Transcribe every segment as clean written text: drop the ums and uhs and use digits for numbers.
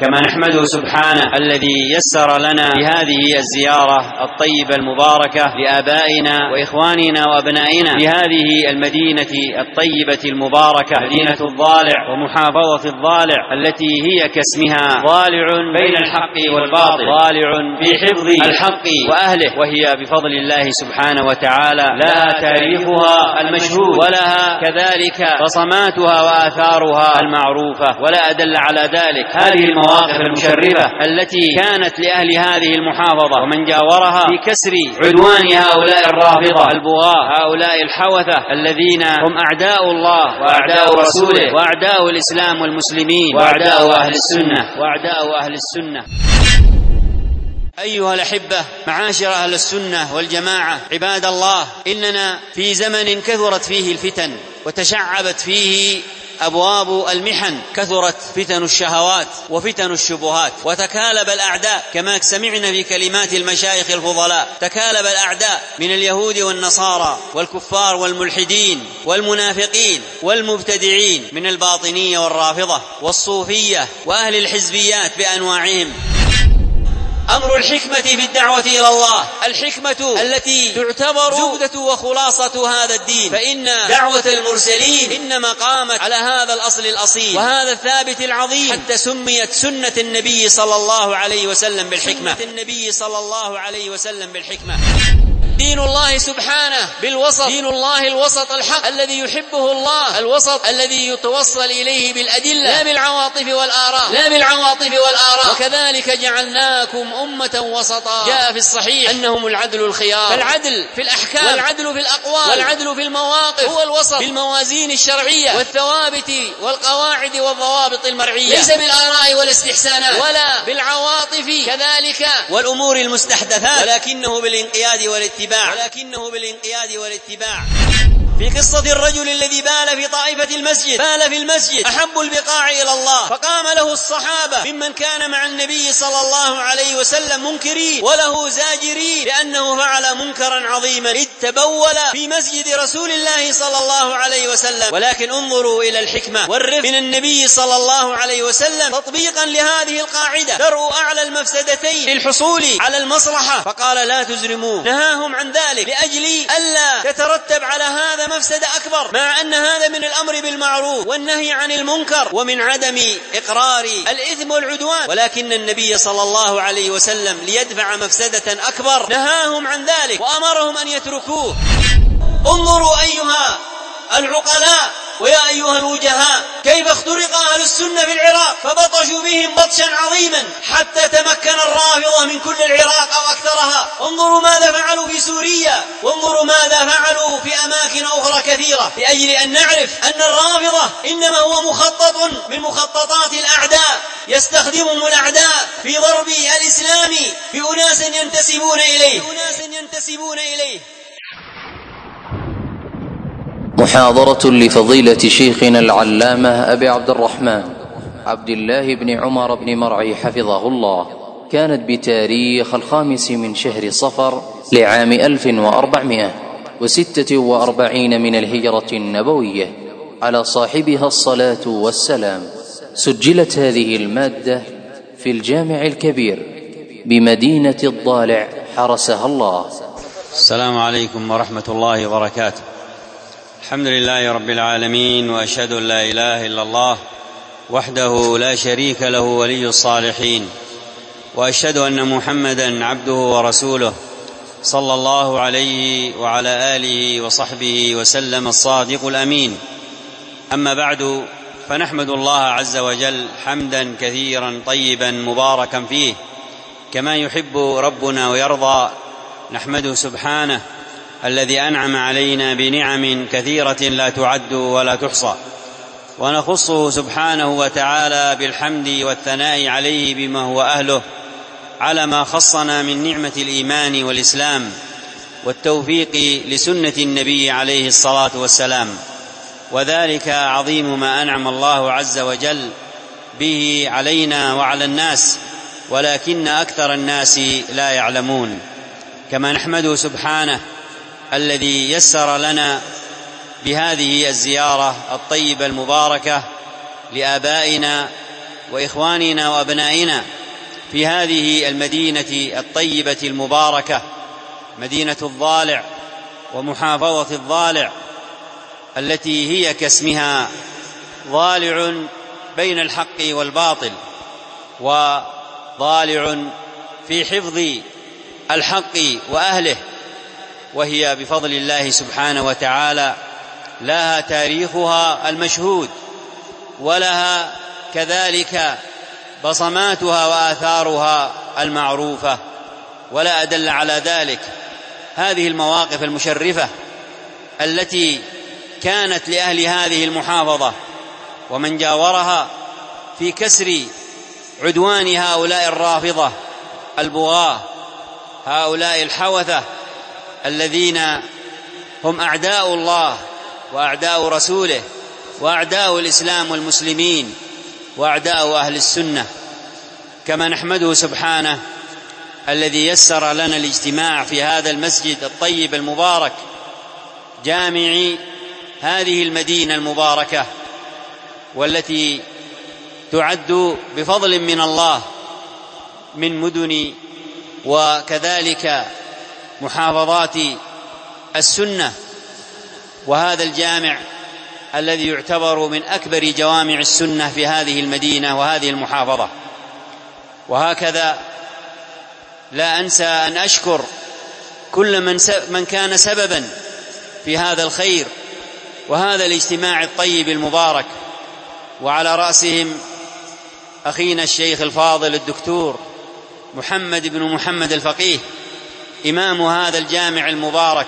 كما نحمده سبحانه الذي يسر لنا بهذه الزيارة الطيبة المباركة لآبائنا وإخواننا وأبنائنا بهذه المدينة الطيبة المباركة، مدينة الضالع ومحافظة الضالع التي هي كاسمها ضالع بين الحق والباطل، ضالع في حفظ الحق وأهله، وهي بفضل الله سبحانه وتعالى لها تاريخها المشهود ولها كذلك بصماتها وآثارها المعروفة، ولا أدل على ذلك هذه المواقف المشرفة التي كانت لأهل هذه المحافظة ومن جاورها في كسر عدوان هؤلاء الرافضة البغاة، هؤلاء الحوثة الذين هم أعداء الله وأعداء رسوله وأعداء الإسلام والمسلمين وأعداء أهل السنة. أيها الأحبة، معاشر أهل السنة والجماعة، عباد الله، إننا في زمن كثرت فيه الفتن وتشعبت فيه أبواب المحن، كثرت فتن الشهوات وفتن الشبهات، وتكالب الأعداء كما سمعنا في كلمات المشايخ الفضلاء، تكالب الأعداء من اليهود والنصارى والكفار والملحدين والمنافقين والمبتدعين، من الباطنية والرافضة والصوفية وأهل الحزبيات بأنواعهم. أمر الحكمة في الدعوة إلى الله، الحكمة التي تعتبر زبدة وخلاصة هذا الدين، فإن دعوة المرسلين إنما قامت على هذا الأصل الأصيل وهذا الثابت العظيم، حتى سميت سنة النبي صلى الله عليه وسلم بالحكمة. دين الله سبحانه بالوسط، دين الله الوسط الحق الذي يحبه الله، الوسط الذي يتوصل إليه بالأدلة لا بالعواطف والآراء. وكذلك جعلناكم أمة وسطا، جاء في الصحيح أنهم العدل الخيار، فالعدل في الأحكام والعدل في الأقوال والعدل في المواقف هو الوسط، بالموازين الشرعية والثوابت والقواعد والضوابط المرعية، ليس بالآراء والاستحسانات ولا بالعواطف كذلك والأمور المستحدثات، ولكنه بالانقياد والاتباع. في قصة الرجل الذي بال في المسجد أحب البقاع إلى الله، فقام له الصحابة ممن كان مع النبي صلى الله عليه وسلم منكرين وله زاجرين لأنه فعل منكرا عظيما، إذ تبول في مسجد رسول الله صلى الله عليه وسلم. ولكن انظروا إلى الحكمة والرفق من النبي صلى الله عليه وسلم تطبيقا لهذه القاعدة، درء أعلى المفسدتين للحصول على المصلحة، فقال لا تزرموا، نهاهم عن ذلك لأجل ألا تترتب على هذا مفسدة أكبر، مع أن هذا من الأمر بالمعروف والنهي عن المنكر ومن عدم إقرار الإثم والعدوان، ولكن النبي صلى الله عليه وسلم ليدفع مفسدة أكبر نهاهم عن ذلك وأمرهم أن يتركوه. انظروا أيها العقلاء ويا أيها الوجهاء كيف اخترق أهل السنة في العراق، فبطشوا بهم بطشا عظيما حتى تمكن الرافضة من كل العراق أو أكثرها. انظروا ماذا فعلوا في سوريا، وانظروا ماذا فعلوا في أماكن أخرى كثيرة، لأجل أن نعرف أن الرافضة إنما هو مخطط من مخططات الأعداء، يستخدمهم الأعداء في ضرب الإسلام بأناس ينتسبون إليه. محاضرة لفضيلة شيخنا العلامة أبي عبد الرحمن عبد الله بن عمر بن مرعي حفظه الله، كانت بتاريخ 5 من شهر صفر لعام 1446 من الهجرة النبوية، على صاحبها الصلاة والسلام. سجلت هذه المادة في الجامع الكبير بمدينة الضالع حرسها الله. السلام عليكم ورحمة الله وبركاته. الحمد لله رب العالمين، وأشهد أن لا إله إلا الله وحده لا شريك له ولي الصالحين، وأشهد أن محمدا عبده ورسوله صلى الله عليه وعلى آله وصحبه وسلم الصادق الأمين. أما بعد، فنحمد الله عز وجل حمدا كثيرا طيبا مباركا فيه كما يحب ربنا ويرضى. نحمده سبحانه الذي أنعم علينا بنعم كثيرة لا تعد ولا تحصى، ونخصه سبحانه وتعالى بالحمد والثناء عليه بما هو أهله على ما خصنا من نعمة الإيمان والإسلام والتوفيق لسنة النبي عليه الصلاة والسلام، وذلك عظيم ما أنعم الله عز وجل به علينا وعلى الناس، ولكن أكثر الناس لا يعلمون. كما نحمده سبحانه الذي يسر لنا بهذه الزيارة الطيبة المباركة لآبائنا وإخواننا وأبنائنا في هذه المدينة الطيبة المباركة، مدينة الضالع ومحافظة الضالع، التي هي كاسمها ضالع بين الحق والباطل، وضالع في حفظ الحق وأهله، وهي بفضل الله سبحانه وتعالى لها تاريخها المشهود، ولها كذلك بصماتها وآثارها المعروفة، ولا أدل على ذلك هذه المواقف المشرفة التي كانت لأهل هذه المحافظة ومن جاورها في كسر عدوان هؤلاء الرافضة البغاة، هؤلاء الحوثة الذين هم أعداء الله وأعداء رسوله وأعداء الإسلام والمسلمين وأعداء أهل السنة. كما نحمده سبحانه الذي يسر لنا الاجتماع في هذا المسجد الطيب المبارك، جامع هذه المدينة المباركة، والتي تعد بفضل من الله من مدن وكذلك محافظات السنة، وهذا الجامع الذي يعتبر من أكبر جوامع السنة في هذه المدينة وهذه المحافظة. وهكذا لا أنسى أن أشكر كل من كان سببا في هذا الخير وهذا الاجتماع الطيب المبارك، وعلى رأسهم أخينا الشيخ الفاضل الدكتور محمد بن محمد الفقيه إمام هذا الجامع المبارك،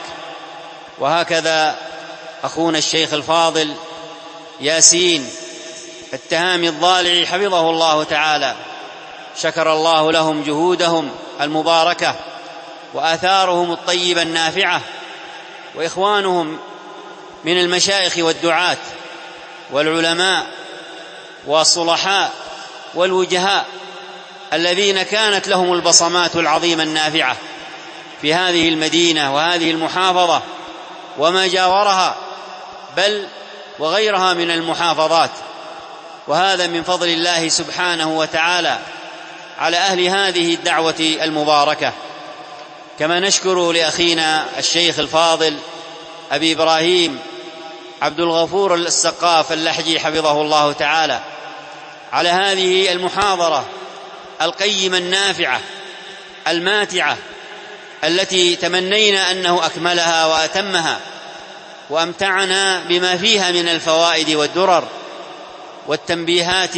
وهكذا أخونا الشيخ الفاضل ياسين التهامي الضالعي حفظه الله تعالى، شكر الله لهم جهودهم المباركة وآثارهم الطيبة النافعة، وإخوانهم من المشايخ والدعاة والعلماء والصلحاء والوجهاء الذين كانت لهم البصمات العظيمة النافعة في هذه المدينة وهذه المحافظة وما جاورها، بل وغيرها من المحافظات. وهذا من فضل الله سبحانه وتعالى على أهل هذه الدعوة المباركة. كما نشكر لأخينا الشيخ الفاضل أبي إبراهيم عبد الغفور السقاف اللحجي حفظه الله تعالى على هذه المحاضرة القيمة النافعة الماتعة، التي تمنينا أنه أكملها وأتمها وأمتعنا بما فيها من الفوائد والدرر والتنبيهات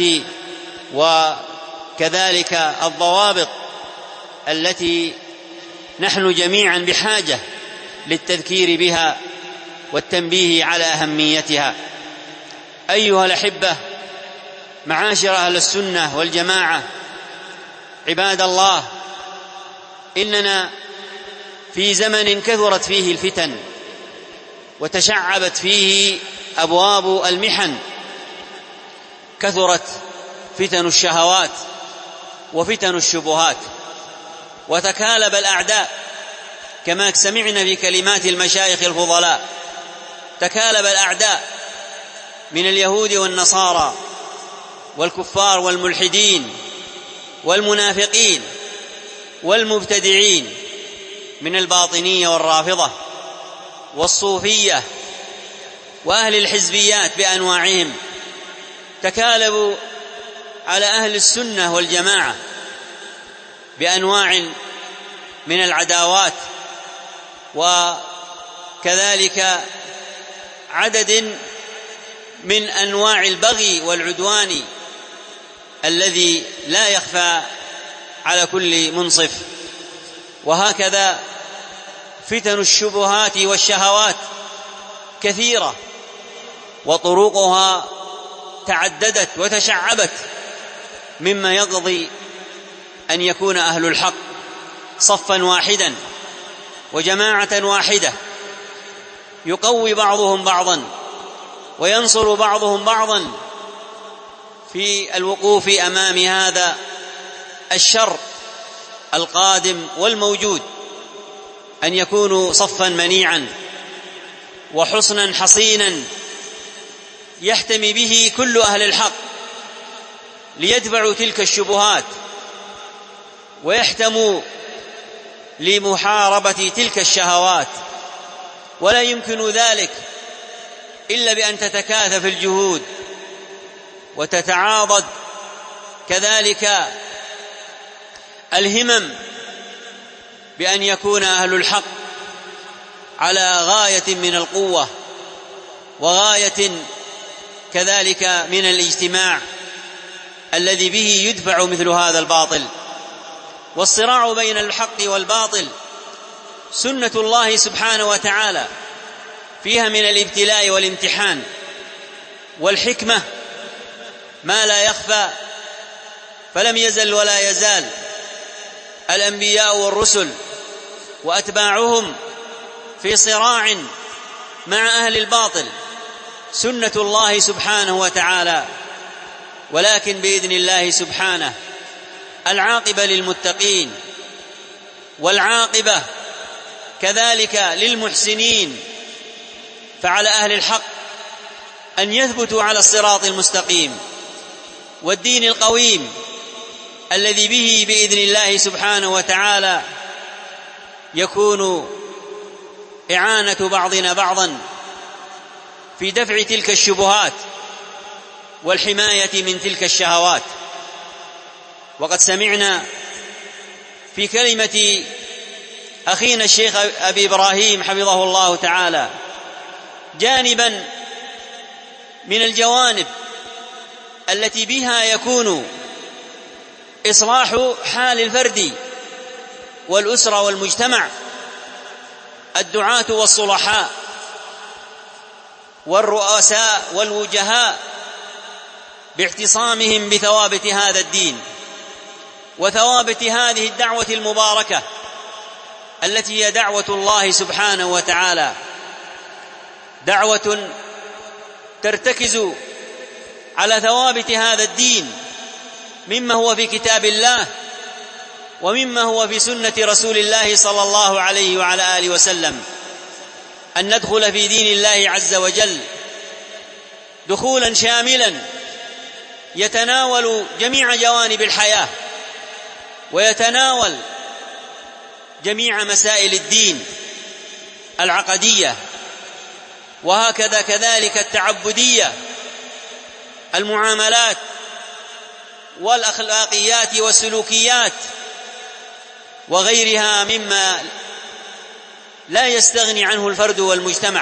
وكذلك الضوابط التي نحن جميعا بحاجة للتذكير بها والتنبيه على أهميتها. أيها الأحبة، معاشر أهل السنة والجماعة، عباد الله، إننا في زمن كثرت فيه الفتن وتشعبت فيه أبواب المحن، كثرت فتن الشهوات وفتن الشبهات، وتكالب الأعداء كما سمعنا في كلمات المشايخ الفضلاء، تكالب الأعداء من اليهود والنصارى والكفار والملحدين والمنافقين والمبتدعين، من الباطنية والرافضة والصوفية وأهل الحزبيات بأنواعهم، تكالبوا على أهل السنة والجماعة بأنواع من العداوات، وكذلك عدد من أنواع البغي والعدوان الذي لا يخفى على كل منصف. وهكذا فتن الشبهات والشهوات كثيرة، وطرقها تعددت وتشعبت، مما يقضي أن يكون أهل الحق صفا واحدا وجماعة واحدة، يقوي بعضهم بعضا وينصر بعضهم بعضا في الوقوف أمام هذا الشر القادم والموجود، أن يكونوا صفا منيعا وحصنا حصينا يحتمي به كل أهل الحق، ليدفعوا تلك الشبهات ويحتموا لمحاربة تلك الشهوات، ولا يمكن ذلك إلا بأن تتكاثف الجهود وتتعاضد كذلك الهمم، بأن يكون أهل الحق على غاية من القوة وغاية كذلك من الاجتماع الذي به يدفع مثل هذا الباطل. والصراع بين الحق والباطل سنة الله سبحانه وتعالى، فيها من الابتلاء والامتحان والحكمة ما لا يخفى، فلم يزل ولا يزال الأنبياء والرسل وأتباعهم في صراع مع أهل الباطل، سنة الله سبحانه وتعالى. ولكن بإذن الله سبحانه العاقبة للمتقين، والعاقبة كذلك للمحسنين، فعلى أهل الحق أن يثبتوا على الصراط المستقيم والدين القويم الذي به بإذن الله سبحانه وتعالى يكون إعانة بعضنا بعضا في دفع تلك الشبهات والحماية من تلك الشهوات. وقد سمعنا في كلمة أخينا الشيخ أبي إبراهيم حفظه الله تعالى جانبا من الجوانب التي بها يكون إصلاح حال الفرد والأسرة والمجتمع، الدعاة والصلحاء والرؤساء والوجهاء باعتصامهم بثوابت هذا الدين وثوابت هذه الدعوة المباركة التي هي دعوة الله سبحانه وتعالى، دعوة ترتكز على ثوابت هذا الدين مما هو في كتاب الله ومما هو في سنة رسول الله صلى الله عليه وعلى آله وسلم، أن ندخل في دين الله عز وجل دخولا شاملا يتناول جميع جوانب الحياة ويتناول جميع مسائل الدين العقدية، وهكذا كذلك التعبدية، المعاملات والأخلاقيات والسلوكيات وغيرها مما لا يستغني عنه الفرد والمجتمع،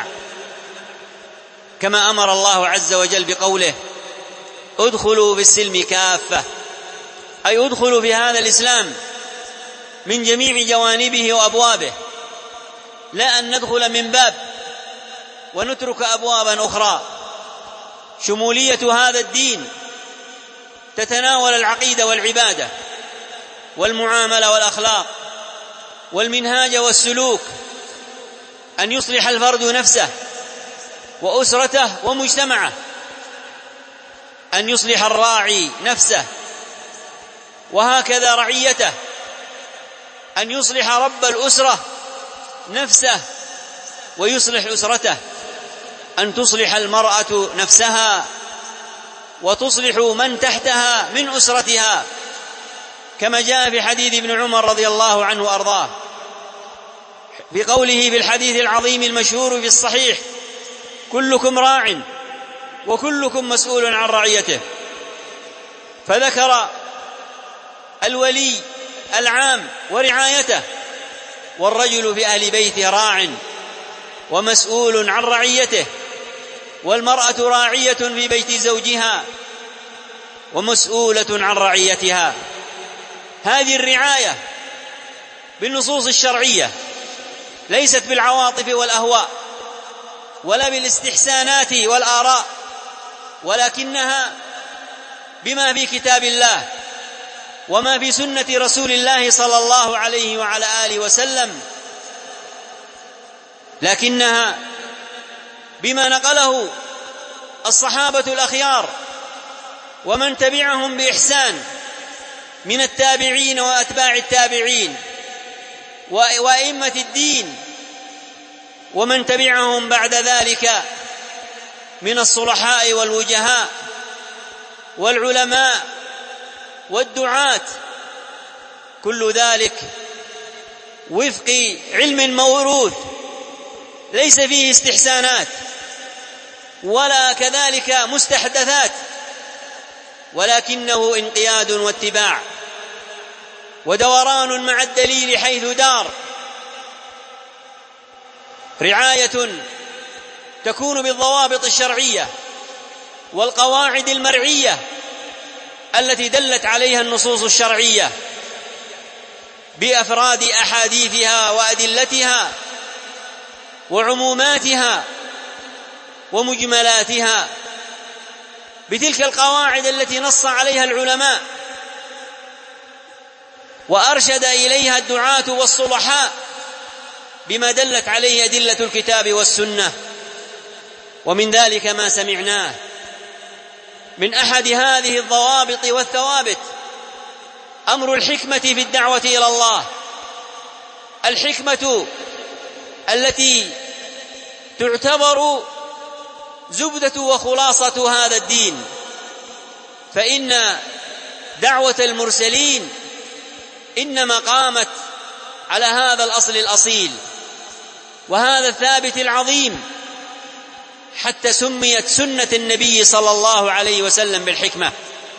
كما أمر الله عز وجل بقوله ادخلوا بالسلم كافة، أي ادخلوا في هذا الإسلام من جميع جوانبه وأبوابه، لا أن ندخل من باب ونترك أبوابا أخرى. شمولية هذا الدين تتناول العقيدة والعبادة والمعاملة والأخلاق والمنهاج والسلوك، أن يصلح الفرد نفسه وأسرته ومجتمعه، أن يصلح الراعي نفسه وهكذا رعيته، أن يصلح رب الأسرة نفسه ويصلح أسرته، أن تصلح المرأة نفسها وتصلح من تحتها من أسرتها، كما جاء في حديث ابن عمر رضي الله عنه وأرضاه بقوله في الحديث العظيم المشهور في الصحيح كلكم راع وكلكم مسؤول عن رعيته، فذكر الولي العام ورعايته، والرجل في أهل بيته راع ومسؤول عن رعيته، والمرأة راعية في بيت زوجها ومسؤولة عن رعيتها. هذه الرعاية بالنصوص الشرعية ليست بالعواطف والأهواء ولا بالاستحسانات والآراء، ولكنها بما في كتاب الله وما في سنة رسول الله صلى الله عليه وعلى آله وسلم، لكنها بما نقله الصحابة الأخيار ومن تبعهم بإحسان من التابعين وأتباع التابعين وأئمة الدين ومن تبعهم بعد ذلك من الصلحاء والوجهاء والعلماء والدعاة، كل ذلك وفق علم موروث ليس فيه استحسانات ولا كذلك مستحدثات، ولكنه انقياد واتباع ودوران مع الدليل حيث دار، رعاية تكون بالضوابط الشرعية والقواعد المرعية التي دلت عليها النصوص الشرعية بأفراد أحاديثها وأدلتها وعموماتها ومجملاتها، بتلك القواعد التي نص عليها العلماء وأرشد إليها الدعاة والصلحاء بما دلت عليه أدلة الكتاب والسنة. ومن ذلك ما سمعناه من أحد هذه الضوابط والثوابت أمر الحكمة في الدعوة إلى الله، الحكمة التي تعتبر زبدة وخلاصة هذا الدين، فإن دعوة المرسلين إنما قامت على هذا الأصل الأصيل وهذا الثابت العظيم، حتى سميت سنة النبي صلى الله عليه وسلم بالحكمة،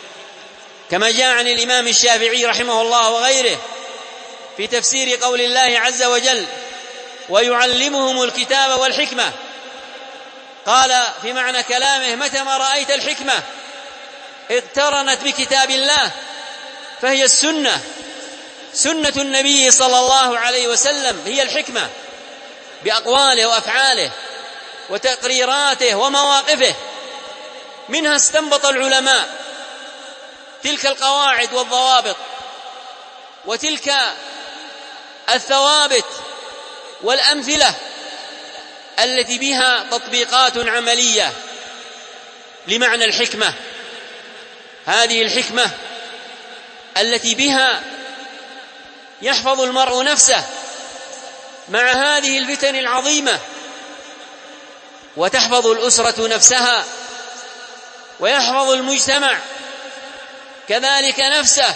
كما جاء عن الإمام الشافعي رحمه الله وغيره في تفسير قول الله عز وجل: ويعلمهم الكتاب والحكمة. قال في معنى كلامه: متى ما رأيت الحكمة اقترنت بكتاب الله فهي السنة، سنة النبي صلى الله عليه وسلم هي الحكمة بأقواله وأفعاله وتقريراته ومواقفه. منها استنبط العلماء تلك القواعد والضوابط وتلك الثوابت والأمثلة التي بها تطبيقات عملية لمعنى الحكمة. هذه الحكمة التي بها يحفظ المرء نفسه مع هذه الفتن العظيمة، وتحفظ الأسرة نفسها، ويحفظ المجتمع كذلك نفسه.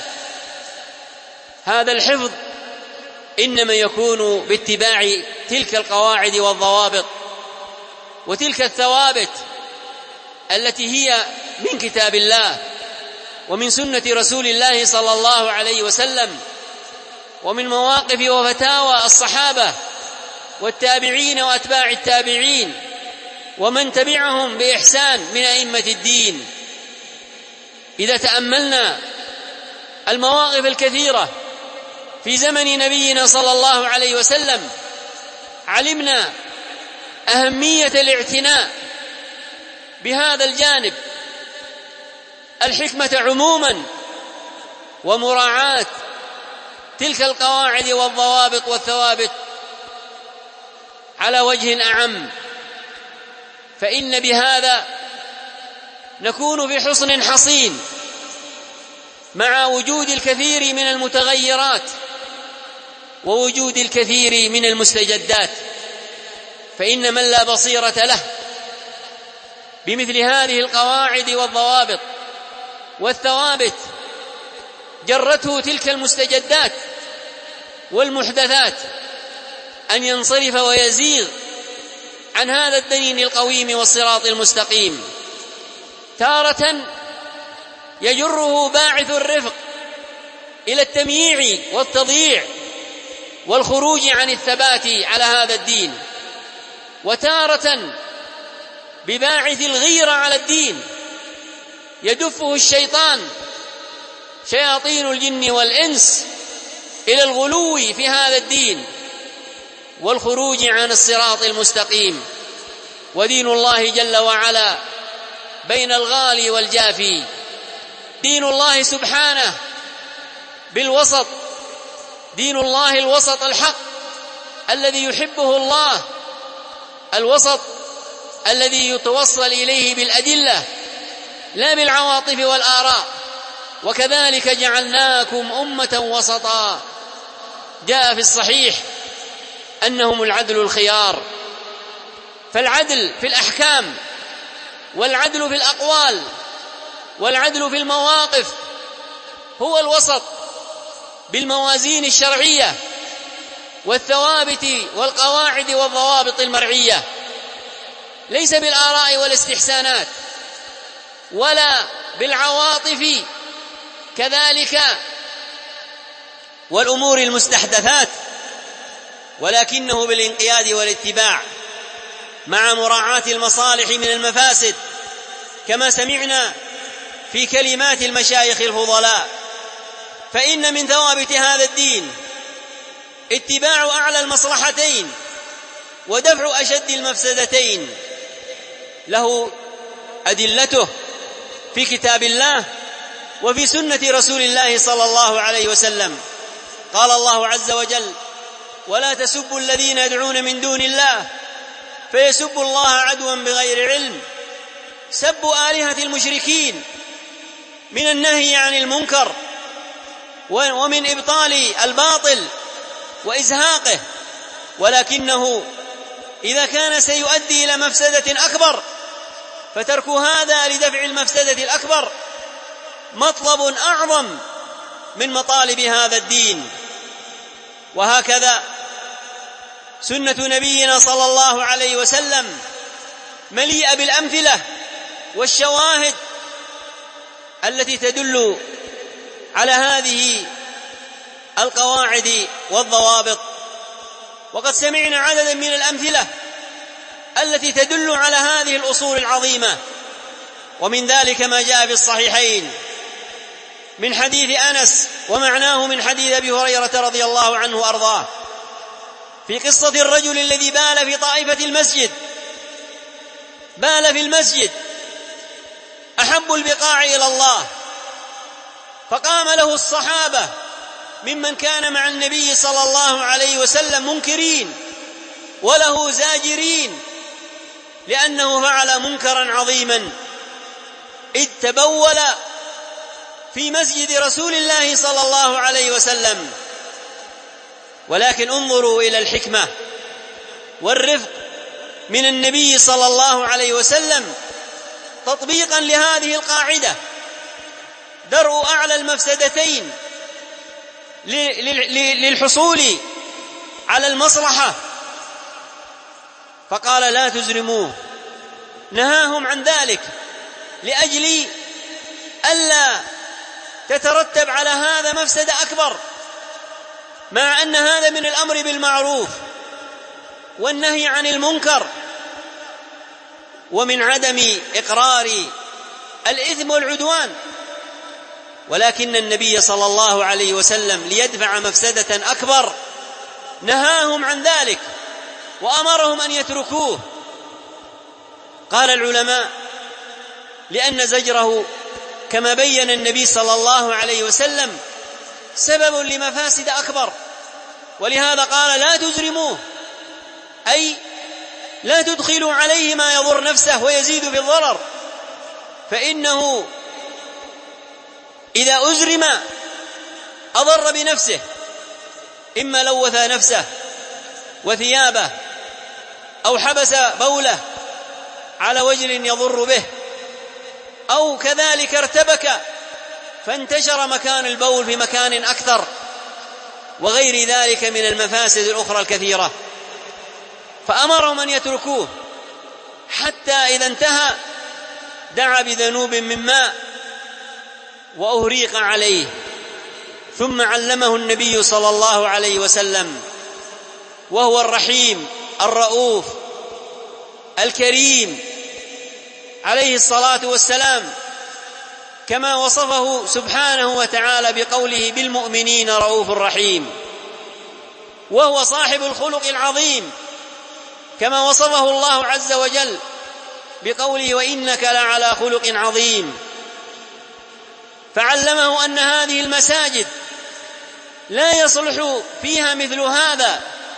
هذا الحفظ إنما يكون باتباع تلك القواعد والضوابط وتلك الثوابت التي هي من كتاب الله ومن سنة رسول الله صلى الله عليه وسلم، ومن مواقف وفتاوى الصحابة والتابعين وأتباع التابعين ومن تبعهم بإحسان من أئمة الدين. إذا تأملنا المواقف الكثيرة في زمن نبينا صلى الله عليه وسلم علمنا أهمية الاعتناء بهذا الجانب، الحكمة عموما، ومراعاة تلك القواعد والضوابط والثوابت على وجه أعم، فإن بهذا نكون في حصن حصين مع وجود الكثير من المتغيرات ووجود الكثير من المستجدات. فإن من لا بصيرة له بمثل هذه القواعد والضوابط والثوابت جرته تلك المستجدات والمحدثات أن ينصرف ويزيغ عن هذا الدين القويم والصراط المستقيم. تارة يجره باعث الرفق إلى التمييع والتضييع والخروج عن الثبات على هذا الدين، وتارة بباعث الغيرة على الدين يدفه الشيطان، شياطين الجن والإنس، إلى الغلو في هذا الدين والخروج عن الصراط المستقيم. ودين الله جل وعلا بين الغالي والجافي، دين الله سبحانه بالوسط، دين الله الوسط الحق الذي يحبه الله، الوسط الذي يتوصل إليه بالأدلة لا بالعواطف والآراء. وكذلك جعلناكم أمة وسطا، جاء في الصحيح أنهم العدل الخيار. فالعدل في الأحكام، والعدل في الأقوال، والعدل في المواقف هو الوسط بالموازين الشرعية والثوابت والقواعد والضوابط المرعية، ليس بالآراء والاستحسانات ولا بالعواطف كذلك والأمور المستحدثات، ولكنه بالانقياد والاتباع مع مراعاة المصالح من المفاسد، كما سمعنا في كلمات المشايخ الفضلاء. فإن من ثوابت هذا الدين اتباع أعلى المصلحتين ودفع أشد المفسدتين، له أدلته في كتاب الله وفي سنة رسول الله صلى الله عليه وسلم. قال الله عز وجل: ولا تسبوا الذين يدعون من دون الله فيسبوا الله عدوا بغير علم. سب آلهة المشركين من النهي عن المنكر ومن إبطال الباطل وإزهاقه، ولكنه إذا كان سيؤدي إلى مفسدة أكبر فترك هذا لدفع المفسدة الأكبر مطلب أعظم من مطالب هذا الدين. وهكذا سنة نبينا صلى الله عليه وسلم مليئة بالأمثلة والشواهد التي تدل على هذه القواعد والضوابط. وقد سمعنا عددا من الأمثلة التي تدل على هذه الأصول العظيمة، ومن ذلك ما جاء في الصحيحين من حديث أنس ومعناه من حديث أبي هريرة رضي الله عنه وأرضاه في قصة الرجل الذي بال في طائفة المسجد، بال في المسجد أحب البقاع إلى الله، فقام له الصحابة ممن كان مع النبي صلى الله عليه وسلم منكرين وله زاجرين لأنه فعل منكرا عظيما، إذ تبول في مسجد رسول الله صلى الله عليه وسلم. ولكن انظروا إلى الحكمة والرفق من النبي صلى الله عليه وسلم تطبيقا لهذه القاعدة: درء أعلى المفسدتين للحصول على المصلحة. فقال: لا تزرموه، نهاهم عن ذلك لأجل ألا تترتب على هذا مفسدة أكبر، مع أن هذا من الأمر بالمعروف والنهي عن المنكر ومن عدم إقرار الإثم والعدوان. ولكن النبي صلى الله عليه وسلم ليدفع مفسدة أكبر نهاهم عن ذلك وأمرهم أن يتركوه. قال العلماء: لأن زجره كما بين النبي صلى الله عليه وسلم سبب لمفاسد أكبر، ولهذا قال: لا تزرموه، أي لا تدخلوا عليه ما يضر نفسه ويزيد في الضرر، فإنه إذا أزرم أضر بنفسه، إما لوث نفسه وثيابه أو حبس بوله على وجل يضر به، أو كذلك ارتبك فانتشر مكان البول في مكان أكثر، وغير ذلك من المفاسد الأخرى الكثيرة. فأمرهم أن يتركوه حتى إذا انتهى دعا بذنوب من ماء وأهريق عليه، ثم علمه النبي صلى الله عليه وسلم، وهو الرحيم الرؤوف الكريم عليه الصلاة والسلام، كما وصفه سبحانه وتعالى بقوله: بالمؤمنين رؤوف رحيم. وهو صاحب الخلق العظيم، كما وصفه الله عز وجل بقوله: وإنك لعلى خلق عظيم. فعلمه أن هذه المساجد لا يصلح فيها مثل هذا،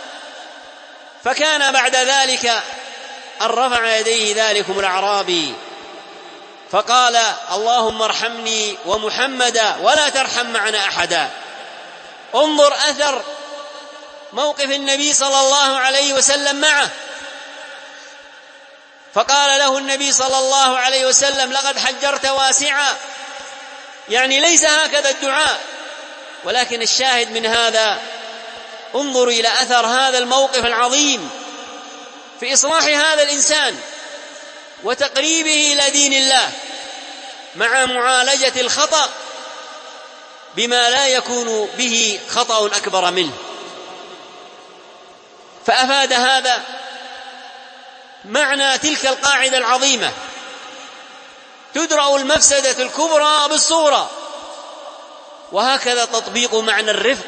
فكان بعد ذلك أن رفع يديه ذلكم الأعرابي فقال: اللهم ارحمني ومحمدا ولا ترحم معنا أحدا. انظر أثر موقف النبي صلى الله عليه وسلم معه، فقال له النبي صلى الله عليه وسلم: لقد حجرت واسعا، يعني ليس هكذا الدعاء، ولكن الشاهد من هذا انظروا إلى أثر هذا الموقف العظيم في إصلاح هذا الإنسان وتقريبه إلى دين الله مع معالجة الخطأ بما لا يكون به خطأ أكبر منه. فأفاد هذا معنى تلك القاعدة العظيمة: تدرأ المفسدة الكبرى بالصغرى. وهكذا تطبيق معنى الرفق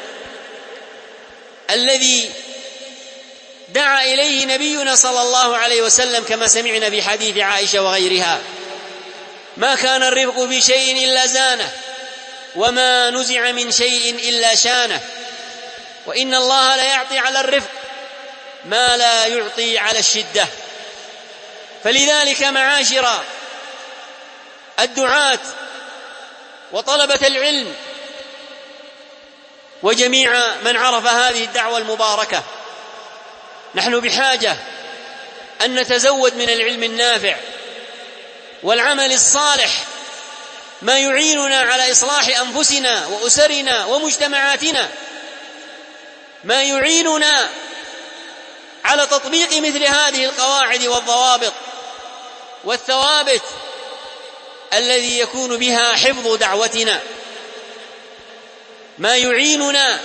الذي دعا إليه نبينا صلى الله عليه وسلم كما سمعنا في حديث عائشة وغيرها: ما كان الرفق بشيء إلا زانه، وما نزع من شيء إلا شانه، وإن الله لا يعطي على الرفق ما لا يعطي على الشدة. فلذلك معاشر الدعاة وطلبة العلم وجميع من عرف هذه الدعوة المباركة، نحن بحاجة أن نتزود من العلم النافع والعمل الصالح ما يعيننا على إصلاح أنفسنا وأسرنا ومجتمعاتنا، ما يعيننا على تطبيق مثل هذه القواعد والضوابط والثوابت الذي يكون بها حفظ دعوتنا، ما يعيننا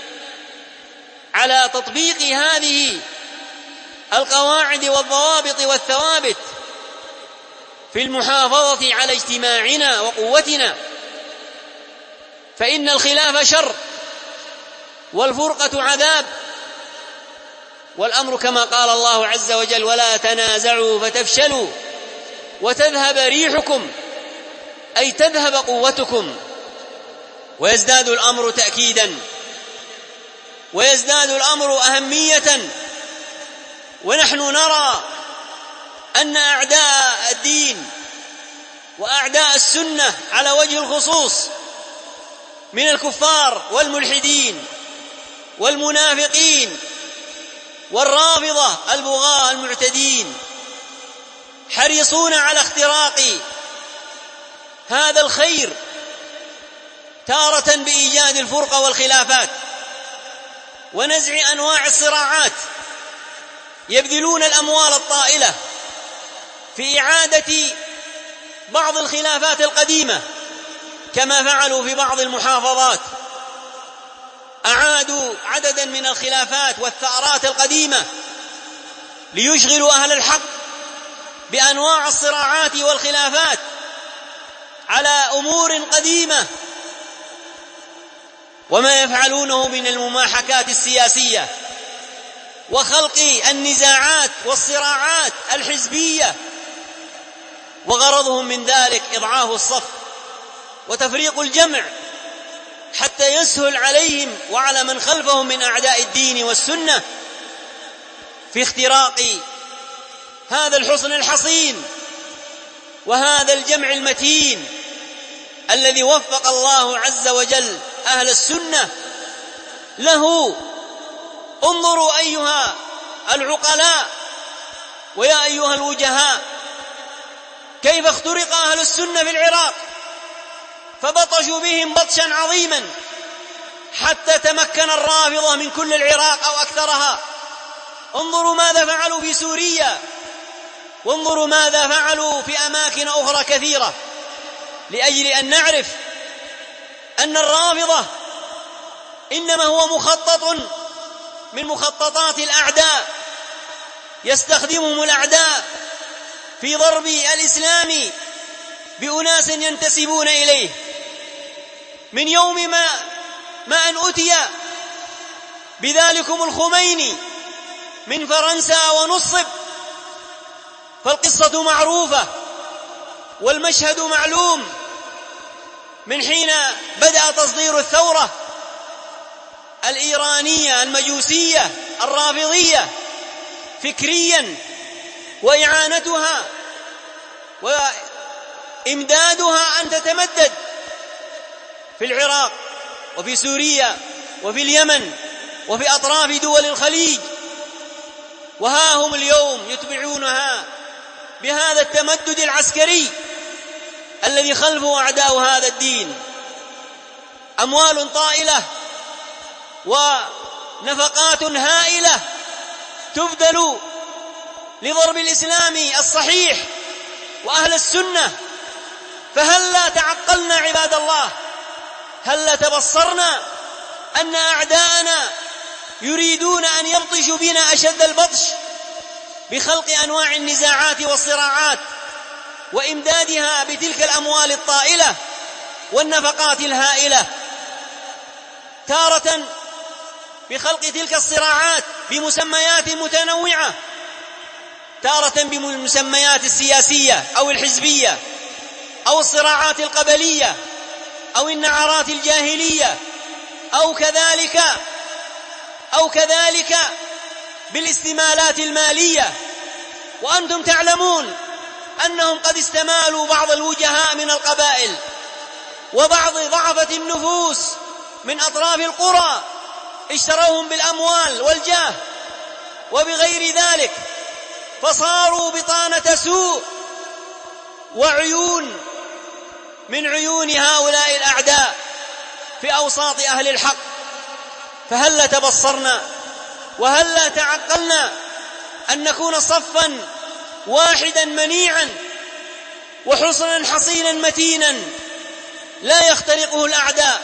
على تطبيق هذه القواعد والضوابط والثوابت في المحافظة على اجتماعنا وقوتنا. فإن الخلاف شر والفرقة عذاب، والأمر كما قال الله عز وجل: ولا تنازعوا فتفشلوا وتذهب ريحكم، أي تذهب قوتكم. ويزداد الأمر تأكيدا، ويزداد الأمر أهمية، ونحن نرى أن أعداء الدين وأعداء السنة على وجه الخصوص من الكفار والملحدين والمنافقين والرافضة البغاة المعتدين حريصون على اختراق هذا الخير، تارة بإيجاد الفرقة والخلافات ونزع أنواع الصراعات، يبذلون الأموال الطائلة في إعادة بعض الخلافات القديمة، كما فعلوا في بعض المحافظات، أعادوا عددا من الخلافات والثأرات القديمة ليشغلوا أهل الحق بأنواع الصراعات والخلافات على أمور قديمة، وما يفعلونه من المماحكات السياسية وخلق النزاعات والصراعات الحزبية، وغرضهم من ذلك إضعاف الصف وتفريق الجمع حتى يسهل عليهم وعلى من خلفهم من أعداء الدين والسنة في اختراق هذا الحصن الحصين وهذا الجمع المتين الذي وفق الله عز وجل أهل السنة له. انظروا أيها العقلاء ويا أيها الوجهاء كيف اخترق أهل السنة في العراق، فبطشوا بهم بطشا عظيما حتى تمكن الرافضة من كل العراق أو أكثرها. انظروا ماذا فعلوا في سوريا، وانظروا ماذا فعلوا في أماكن أخرى كثيرة، لأجل أن نعرف أن الرافضة إنما هو مخطط من مخططات الأعداء، يستخدمهم الأعداء في ضرب الإسلام بأناس ينتسبون إليه. من يوم ما أن أتي بذلكم الخميني من فرنسا ونصب، فالقصة معروفة والمشهد معلوم. من حين بدأ تصدير الثورة الإيرانية المجوسية الرافضية فكريا، وإعانتها وإمدادها أن تتمدد في العراق وفي سوريا وفي اليمن وفي أطراف دول الخليج، وها هم اليوم يتبعونها بهذا التمدد العسكري الذي خلفه أعداء هذا الدين، أموال طائلة ونفقات هائلة تبذل لضرب الإسلام الصحيح وأهل السنة. فهلا تعقلنا عباد الله؟ هلا تبصرنا أن أعداءنا يريدون أن يبطشوا بنا أشد البطش بخلق أنواع النزاعات والصراعات وإمدادها بتلك الأموال الطائلة والنفقات الهائلة، تارة بخلق تلك الصراعات بمسميات متنوعة، تارة بالمسميات السياسية أو الحزبية أو الصراعات القبلية أو النعرات الجاهلية أو كذلك بالاستمالات المالية. وأنتم تعلمون أنهم قد استمالوا بعض الوجهاء من القبائل وبعض ضعفة النفوس من أطراف القرى، اشتروهم بالأموال والجاه وبغير ذلك، فصاروا بطانة سوء وعيون من عيون هؤلاء الأعداء في أوساط أهل الحق. فهل تبصرنا وهل تعقلنا أن نكون صفا واحدا منيعا وحصنا حصينا متينا لا يخترقه الأعداء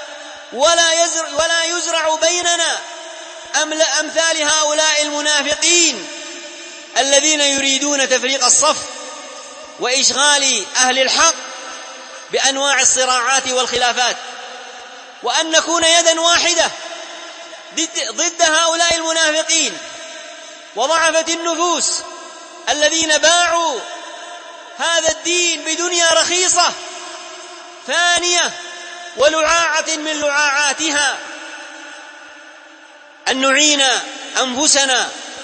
ولا يزرع بيننا أمثال هؤلاء المنافقين الذين يريدون تفريق الصف وإشغال أهل الحق بأنواع الصراعات والخلافات، وأن نكون يدا واحدة ضد هؤلاء المنافقين وضعفة النفوس الذين باعوا هذا الدين بدنيا رخيصة فانية ولعاعة من لعاعاتها. أن نعين أنفسنا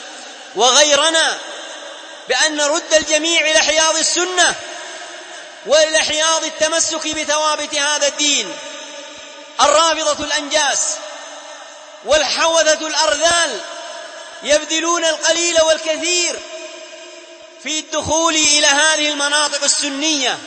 وغيرنا بأن نرد الجميع إلى حياض السنة وإلى حياض التمسك بثوابت هذا الدين. الرافضة الأنجاس والحوذة الأرذال يبذلون القليل والكثير في الدخول إلى هذه المناطق السنية،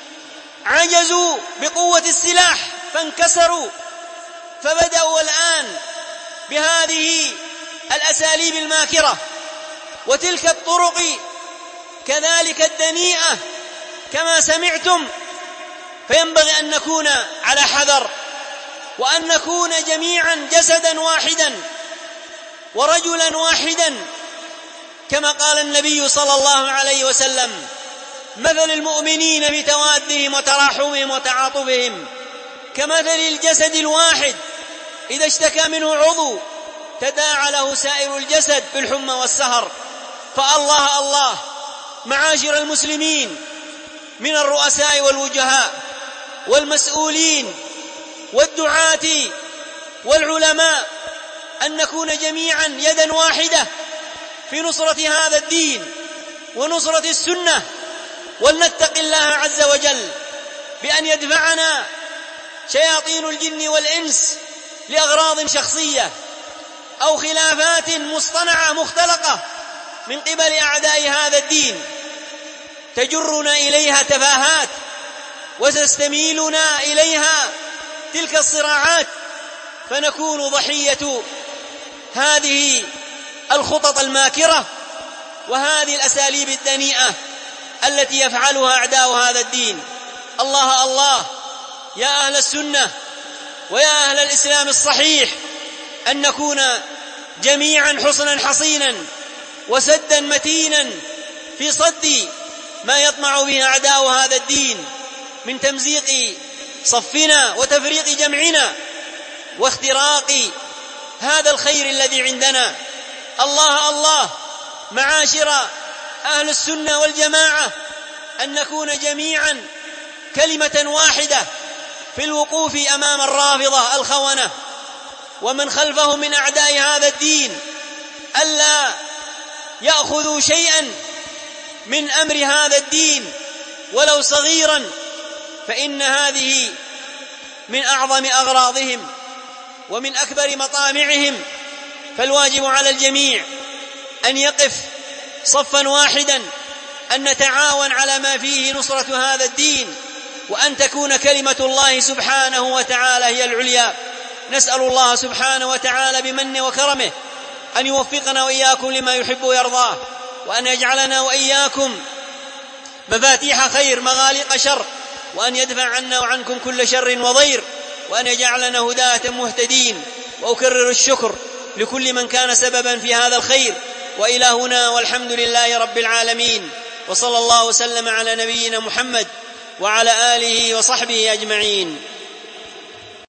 عجزوا بقوة السلاح فانكسروا، فبدأوا الآن بهذه الأساليب الماكرة وتلك الطرق كذلك الدنيئة كما سمعتم. فينبغي أن نكون على حذر وأن نكون جميعا جسدا واحدا ورجلا واحدا، كما قال النبي صلى الله عليه وسلم: مثل المؤمنين في توادهم وتراحمهم وتعاطفهم كمثل الجسد الواحد إذا اشتكى منه عضو تداعى له سائر الجسد بالحمى والسهر. فالله الله معاشر المسلمين من الرؤساء والوجهاء والمسؤولين والدعاة والعلماء أن نكون جميعا يدا واحدة في نصرة هذا الدين ونصرة السنة، ولنتق الله عز وجل بأن يدفعنا شياطين الجن والإنس لأغراض شخصية أو خلافات مصطنعة مختلقة من قبل أعداء هذا الدين تجرنا إليها تفاهات وتستميلنا إليها تلك الصراعات، فنكون ضحية هذه الخطط الماكرة وهذه الأساليب الدنيئة التي يفعلها أعداء هذا الدين. الله الله يا أهل السنة ويا أهل الإسلام الصحيح أن نكون جميعا حصنا حصينا وسدا متينا في صد ما يطمع به أعداء هذا الدين من تمزيق صفنا وتفريق جمعنا واختراق هذا الخير الذي عندنا. الله الله معاشر أهل السنة والجماعة أن نكون جميعا كلمة واحدة في الوقوف أمام الرافضة الخونة ومن خلفهم من أعداء هذا الدين، ألا يأخذوا شيئا من أمر هذا الدين ولو صغيرا، فإن هذه من أعظم أغراضهم ومن أكبر مطامعهم. فالواجب على الجميع أن يقف صفا واحدا، أن نتعاون على ما فيه نصرة هذا الدين وأن تكون كلمة الله سبحانه وتعالى هي العليا. نسأل الله سبحانه وتعالى بمنه وكرمه أن يوفقنا وإياكم لما يحب ويرضاه، وأن يجعلنا وإياكم مفاتيح خير مغاليق شر، وأن يدفع عنا وعنكم كل شر وضير، وأن يجعلنا هداة مهتدين. وأكرر الشكر لكل من كان سببا في هذا الخير، وإلى هنا، والحمد لله رب العالمين، وصلى الله وسلم على نبينا محمد وعلى آله وصحبه أجمعين.